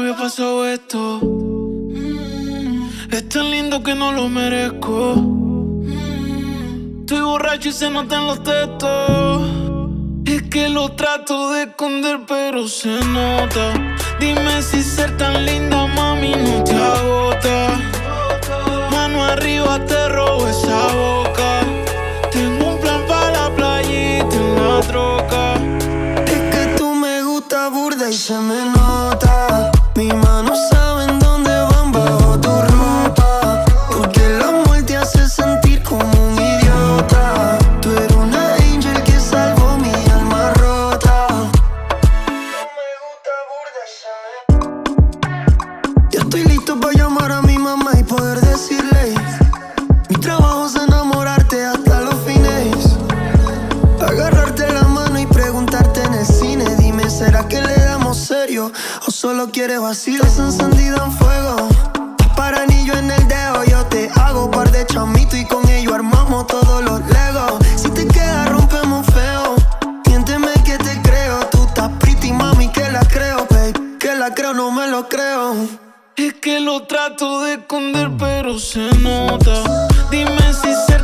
había pasado esto. Es tan lindo que no lo merezco. Estoy borracho y se notan los textos. Es que lo trato de esconder pero se nota. Dime si ser tan linda, mami, no te agota. Mano arriba, te robo esa boca. Tengo un plan para la playita en la troca. Es que tú me gusta burda y se me nota. Mis manos saben dónde van bajo tu ropa. Porque el amor te hace sentir como un idiota. Tú eres una angel que salvó mi alma rota. Tú me gusta burda y se me... Ya estoy listo para llamar a mi mamá y poder decirle: mi trabajo es enamorarte hasta los fines. Agarrarte la mano y preguntarte en el cine: dime, ¿será que le damos serio o solo quieres vacilos encendido en fuego? Para anillo en el dedo yo te hago par de chamito y con ello armamos todos los legos. Si te queda rompemos feo. Miénteme que te creo. Tú estás pretty mami, que la creo, babe. Que la creo, no me lo creo. Es que lo trato de esconder pero se nota. Dime si se